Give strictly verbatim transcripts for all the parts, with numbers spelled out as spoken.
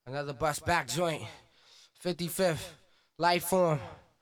Another bust back joint. fifty-fifth, Life Form,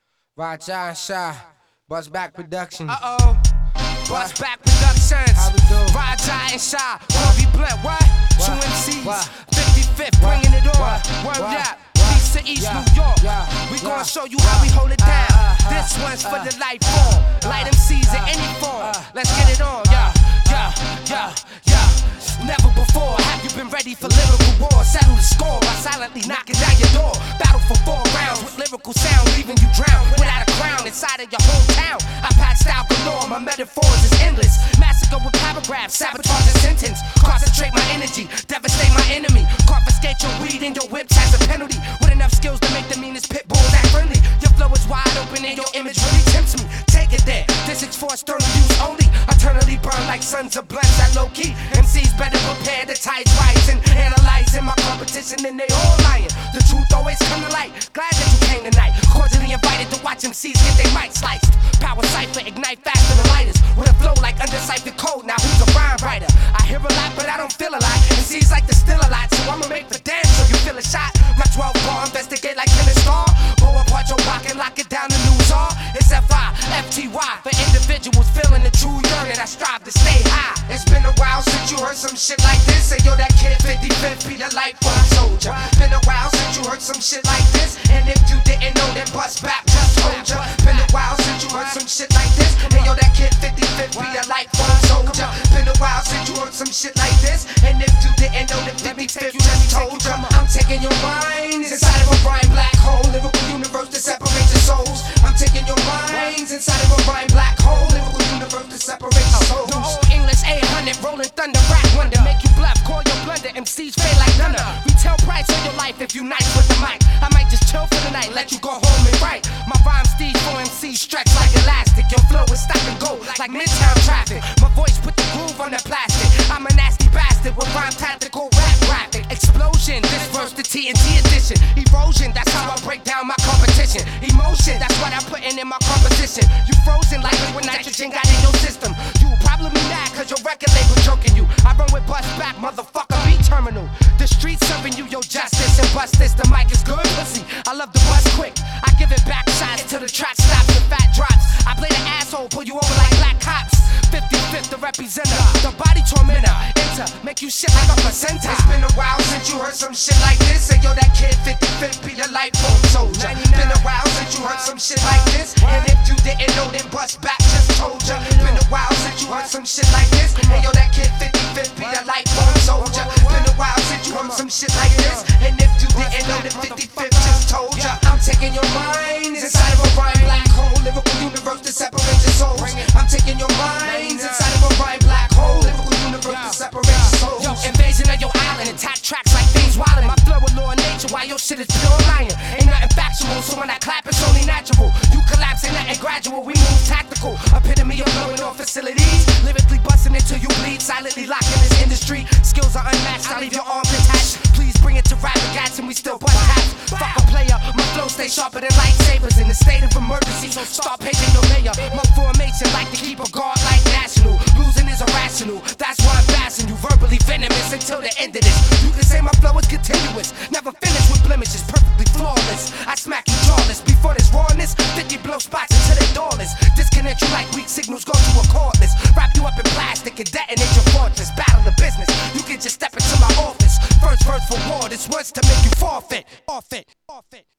Raja and Shy, Bust Back Productions. Uh oh, Bust Back Productions. How we do? Raja and Shy, Harvey Blunt, what? Two M Cs, What? fifty-fifth, What? bringing it on. What? Word What? up, What? East to East Yeah. New York. Yeah. We Yeah. gonna show you how we hold it down. Uh, uh, This one's for uh, the life form. Light M Cs in any form. Let's get it on, yeah, yeah, yeah, yeah. Never before have you been ready for lyrical war. Settle the score by silently knocking down your door. Battle for four rounds with lyrical sound, leaving you drowned without a crown inside of your hometown. I pack style galore, my metaphors is endless. Massacre with paragraphs, sabotage a sentence. Concentrate my energy, devastate my enemy. Confiscate your weed and your whips as a penalty. With enough skills to make the meanest pit bulls act friendly. Your flow is wide open and your image really tempts me. Take it there, this is for external use only. Eternally burn like sons of blunts at low key. M Cs better prepare the tight rights and analyzing my competition and they all lying. The truth always come to light. Glad that you came tonight. Cordially invited to watch M Cs get their mic sliced. Power cipher ignite faster than lighters. With a flow like undeciphered code. Now who's a rhyme writer? I hear a lot, but I don't feel a lot. M Cs like to steal a lot, so I'ma make the damn so you feel a shot. My twelve bar investigate like Kenneth Starr. Blow apart your rock and lock it down to news all. It's F I F T Y for individuals feeling the true yearning. I strive to stay high. It's been a while since you heard some shit like this. Say yo, that kid fifty-fifth be the life for a soldier. Been a while since you heard some shit like this. And if you didn't know, then bust back, just told ya. Been a while since you heard some shit like this. Hey yo, that kid fifty-fifth be the life for a soldier. Been a while since you heard some shit like this. And if you didn't know, then fifty-fifth just told ya. I'm taking your minds inside of a rhyme black hole. Lyrical universe to separate your souls. I'm taking your minds inside of a rhyme black hole. Lyrical universe to separate your souls. The old English eight hundred rolling thunder, rap wonder. Make you bluff, call your blunder. M Cs fade like thunder. Retail price on your life if you nice with the mic. I might just chill for the night, let you go home and write. My rhyme Steve for M Cs stretch like elastic. Your flow is stop and go like midtown traffic. My voice put the groove on the plastic. I'm a nasty bastard with rhyme tactical rap graphic. Explosion, this verse the T N T edition. Erosion, that's how I break down my competition. Emotion, that's what I'm putting in my composition. You frozen like liquid nitrogen got in your system. You probably mad cause your record label joking you. I run with bust back, motherfucker, beat terminal. The streets serving you your justice and bust this. The mic is good pussy, I love the bust quick. I give it back shots till the track stops, the fat drops. I play the asshole, pull you over like black cops. fifty-fifth, the representer, the body tormentor. Enter, make you shit like a placenta. It's been a while since you heard some shit like this. Say yo, that kid fifty-fifth be the life form soldier. Been a while since you heard some shit like this. And if you didn't know, then bust back, just told ya. Been a while since you heard some shit like this. Hey yo, that kid fifty-fifth be the life form soldier. Been a while since you heard some shit like this. And if you didn't know, then fifty-fifth just told ya. I'm taking your minds inside of a rhyme black hole. Lyrical universe to separate your souls. I'm taking your minds inside of a rhyme black hole. Lyrical universe to separate your souls. Yo, invasion of your island, attack tracks like things wildin'. My flow with law of nature, while your shit is pure lying. Ain't nothing factual, so when I clap, it's only natural. You collapse, ain't nothing gradual, we move tactical. Epitome of blowing off facilities. Lyrically busting it till you bleed, silently locked in this industry. Skills are unmatched, I leave your arms detached. Please bring it to rapid gats and we still bust hats. Fuck a player, my flow stay sharper than lightsabers. In a state of emergency, so start paging your mayor. My formation like to keep a guard like national. Losing is irrational, that's why I'm passing you. Verbally venomous until the end of this. You can say my flow is continuous, never finished with blemishes, perfectly flawless. I smack you jawless, before this rawness, fifty blow spots until they doorless. Disconnect you like weak signals, go to a cordless. Wrap you up in plastic and detonate your fortress. Battle the business, you can just step into my office. First verse for war, this one's to make you forfeit. Forfeit, forfeit.